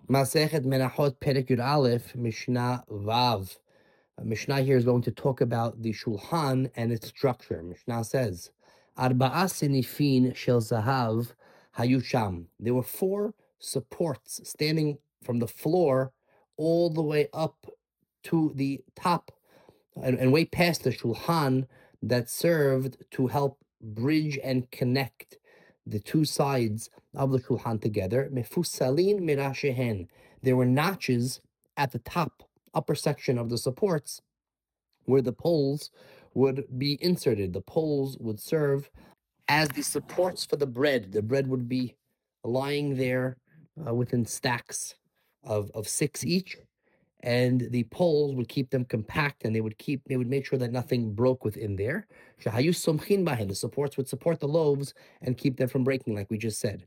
Masechet Menachot Perek Yud Aleph, Mishnah Vav. Mishnah here is going to talk about the Shulchan and its structure. Mishnah says, Arba'a Sinifin Shel Zahav Hayusham. There were 4 supports standing from the floor all the way up to the top and way past the Shulchan that served to help bridge and connect the 2 sides of the Shulchan together. Mefusalin mirashehen. There were notches at the top, upper section of the supports where the poles would be inserted. The poles would serve as the supports for the bread. The bread would be lying there within stacks of 6 each, and the poles would keep them compact, and they would make sure that nothing broke within there. The supports would support the loaves and keep them from breaking, like we just said.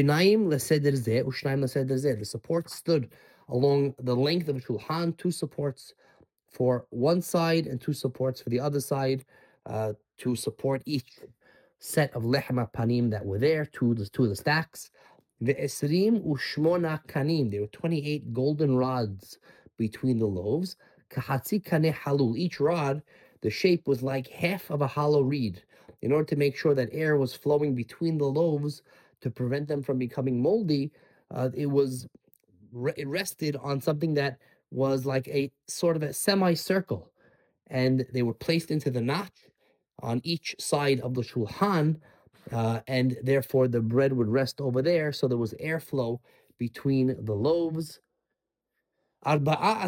The supports stood along the length of the shulchan, 2 supports for one side and 2 supports for the other side, to support each set of lechem panim that were there, two of the stacks. Ve'esrim ushmona kanim. There were 28 golden rods between the loaves. Kahatzi kaneh halul. Each rod, the shape was like half of a hollow reed, in order to make sure that air was flowing between the loaves to prevent them from becoming moldy. It rested on something that was like a sort of a semicircle, and they were placed into the notch on each side of the shulchan, and therefore the bread would rest over there, so there was airflow between the loaves. There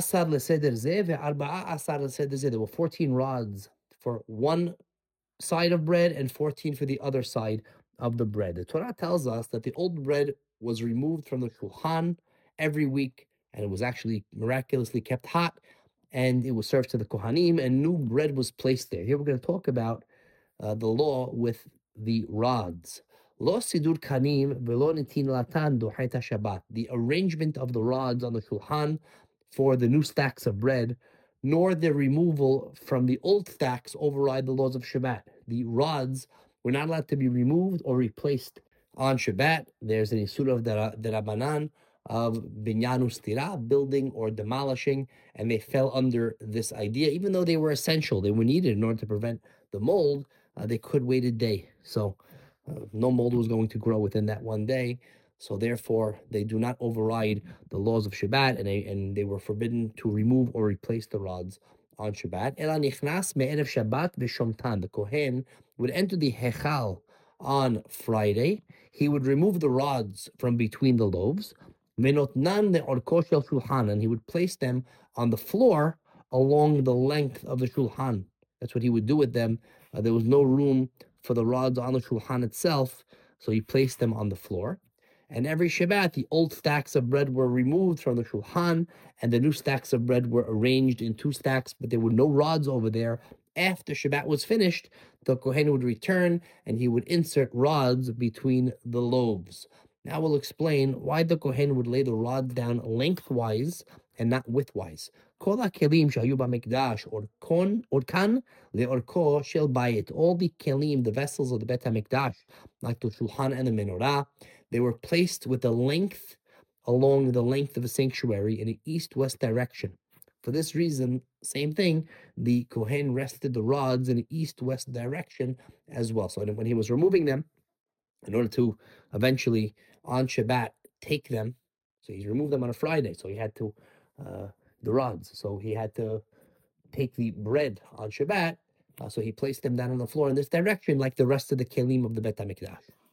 were 14 rods for one side of bread and 14 for the other side of the bread. The Torah tells us that the old bread was removed from the shulchan every week, and it was actually miraculously kept hot, and it was served to the kohanim, and new bread was placed there. Here we're going to talk about the law with the rods. Lo sidur kanim velo nitin latan dohet Shabbat. The arrangement of the rods on the shulchan for the new stacks of bread, nor their removal from the old stacks override the laws of Shabbat. The rods were not allowed to be removed or replaced on Shabbat. There's an isur of derabanan of binyanu stira, building or demolishing, and they fell under this idea. Even though they were essential, they were needed in order to prevent the mold, they could wait a day. So no mold was going to grow within that one day. So therefore, they do not override the laws of Shabbat, and they were forbidden to remove or replace the rods on Shabbat. Ela nichnas me'erev Shabbat v'shomtan. The Kohen would enter the Hechal on Friday. He would remove the rods from between the loaves, venotnan le'orko shel shulchan, and he would place them on the floor along the length of the shulchan. That's what he would do with them. There was no room for the rods on the shulchan itself, so he placed them on the floor. And every Shabbat, the old stacks of bread were removed from the shulchan, and the new stacks of bread were arranged in 2 stacks, but there were no rods over there. After Shabbat was finished, the Kohen would return, and he would insert rods between the loaves. Now we'll explain why the Kohen would lay the rods down lengthwise and not widthwise. Kol hakelim shayu b'mikdash orkan leorko shel bayit. All the kelim, the vessels of the Bet HaMikdash, like the shulchan and the menorah, they were placed with a length along the length of a sanctuary in an east-west direction. For this reason, same thing, the Kohen rested the rods in an east-west direction as well. So when he was removing them, in order to eventually, on Shabbat, take them, so he removed them on a Friday, so he had to, the rods, so he had to take the bread on Shabbat, so he placed them down on the floor in this direction, like the rest of the kelim of the Bet HaMikdash.